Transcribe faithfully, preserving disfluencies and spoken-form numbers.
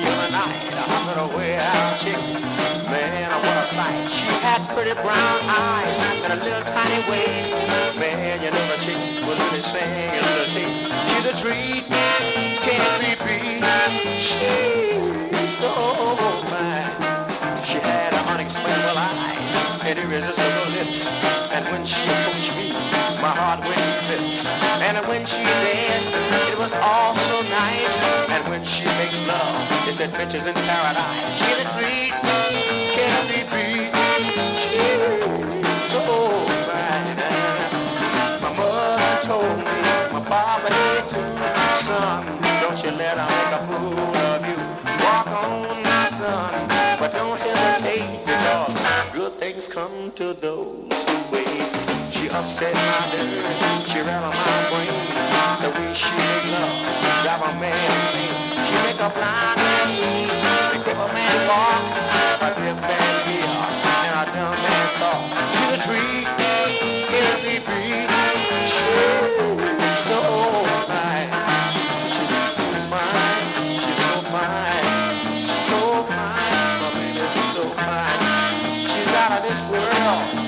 other night, I met a way out chick. Man, what a sight. She had pretty brown eyes and a little tiny waist. Man, you know the chick was really singing a little taste. She's a treat, can't be beat. She's so fine. She had unexplainable eyes and irresistible lips. And when she approached me, my heart went in fits. And when she danced, it was all so nice. And when she makes love, it's adventures in paradise. She's a treat, can't be beat. She's so fine. My mother told me, my papa did too. Son, don't you let her make a fool of you. Walk on, my son, but don't hesitate, because good things come to those who wait. She upset my nerves, she rattled my brains. The way she make love, drive a man insane. She make a blind man see, make a man walk, a deaf man hear, and a dumb man talk. She's a treat, can't be beat. She's so fine, she's so fine, she's so fine, she's so fine, my baby's so fine. She's out of this world.